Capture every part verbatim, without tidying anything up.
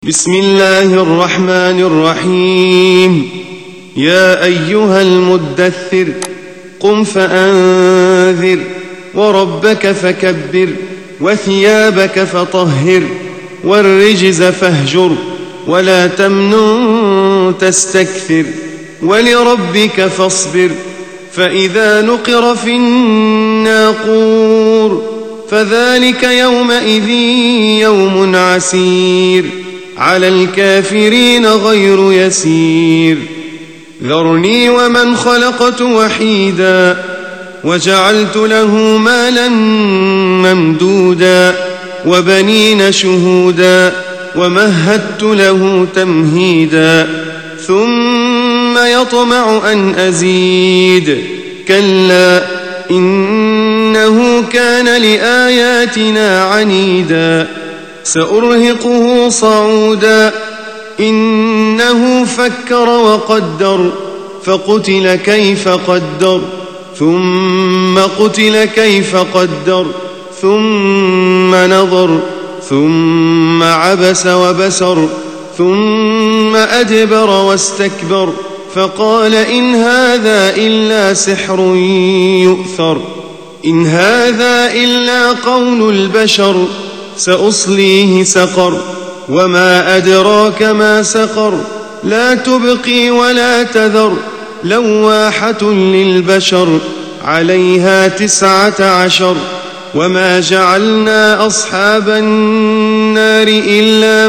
بسم الله الرحمن الرحيم. يا أيها المدثر قم فأنذر وربك فكبر وثيابك فطهر والرجز فاهجر ولا تمنن تستكثر ولربك فاصبر فإذا نقر في الناقور فذلك يومئذ يوم عسير على الكافرين غير يسير. ذرني ومن خلقت وحيدا وجعلت له مالا ممدودا وبنين شهودا ومهدت له تمهيدا ثم يطمع أن أزيد كلا إنه كان لآياتنا عنيدا سأرهقه صعودا إنه فكر وقدر فقتل كيف قدر ثم قتل كيف قدر ثم نظر ثم عبس وبسر ثم أدبر واستكبر فقال إن هذا إلا سحر يؤثر إن هذا إلا قول البشر سأصليه سقر وما أدراك ما سقر لا تبقي ولا تذر لواحة للبشر عليها تسعة عشر وما جعلنا أصحاب النار إلا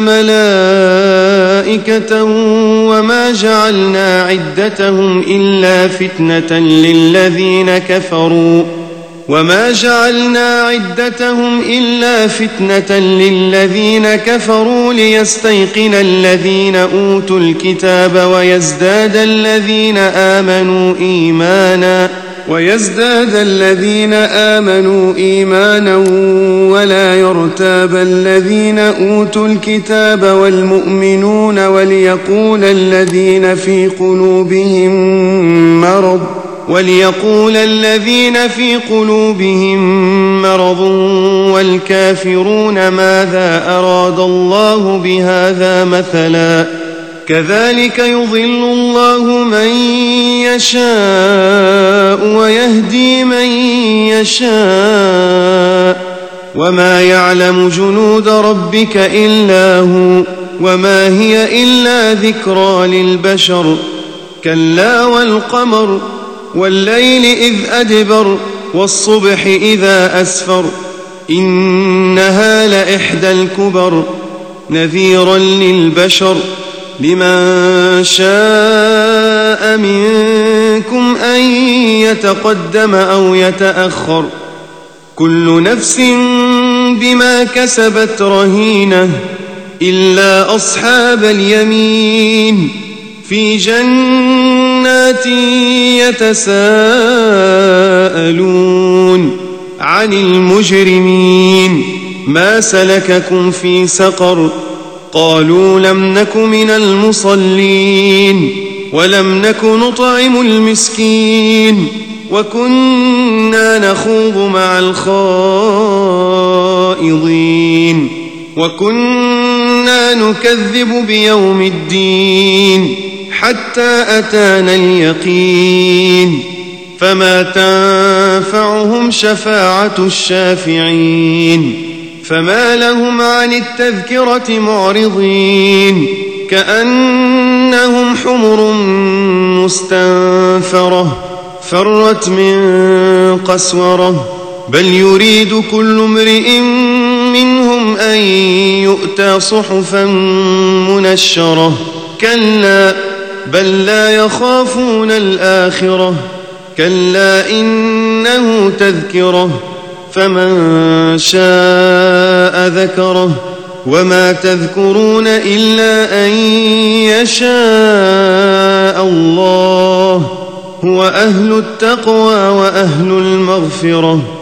ملائكة وما جعلنا عدتهم إلا فتنة للذين كفروا وما جعلنا عدتهم إلا فتنة للذين كفروا ليستيقن الذين أوتوا الكتاب ويزداد الذين آمنوا إيمانا ويزداد الذين آمنوا إيمانا ولا يرتاب الذين أوتوا الكتاب والمؤمنون وليقول الذين في قلوبهم مرض وليقول الذين في قلوبهم مرض والكافرون ماذا أراد الله بهذا مثلا كذلك يضل الله من يشاء ويهدي من يشاء وما يعلم جنود ربك إلا هو وما هي إلا ذكرى للبشر كلا والقمر والليل إذ أدبر والصبح إذا أسفر إنها لإحدى الكبر نذيرا للبشر لمن شاء منكم أن يتقدم أو يتأخر كل نفس بما كسبت رهينة إلا أصحاب اليمين في جنات يتساءلون عن المجرمين ما سلككم في سقر قالوا لم نك من المصلين ولم نك نطعم المسكين وكنا نخوض مع الخائضين وكنا نكذب بيوم الدين حتى أتانا اليقين فما تنفعهم شفاعة الشافعين فما لهم عن التذكرة معرضين كأنهم حمر مستنفرة فرت من قسورة بل يريد كل امرئ منهم أن يؤتى صحفا منشرة كلا بل لا يخافون الآخرة كلا إنه تذكرة فمن شاء ذكره وما تذكرون إلا أن يشاء الله هو أهل التقوى وأهل المغفرة